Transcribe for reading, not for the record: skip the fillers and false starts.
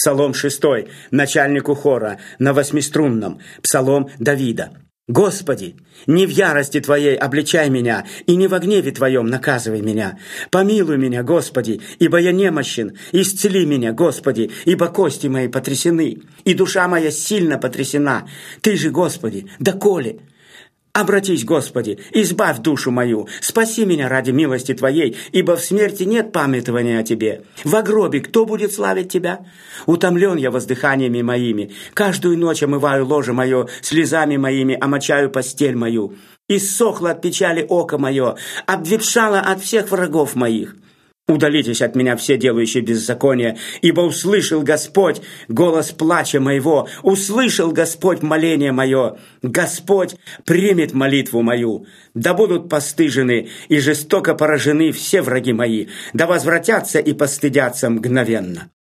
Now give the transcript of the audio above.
Псалом 6, начальнику хора, на восьмиструнном, псалом Давида. «Господи, не в ярости Твоей обличай меня, и не во гневе Твоем наказывай меня. Помилуй меня, Господи, ибо я немощен. Исцели меня, Господи, ибо кости мои потрясены, и душа моя сильно потрясена. Ты же, Господи, доколе? Обратись, Господи, избавь душу мою, спаси меня ради милости Твоей, ибо в смерти нет памятования о Тебе. Во гробе кто будет славить Тебя? Утомлен я воздыханиями моими, каждую ночь омываю ложе мое, слезами моими омочаю постель мою. Иссохло от печали око мое, обветшало от всех врагов моих. Удалитесь от меня все делающие беззаконие, ибо услышал Господь голос плача моего, услышал Господь моление мое. Господь примет молитву мою. Да будут постыжены и жестоко поражены все враги мои, да возвратятся и постыдятся мгновенно».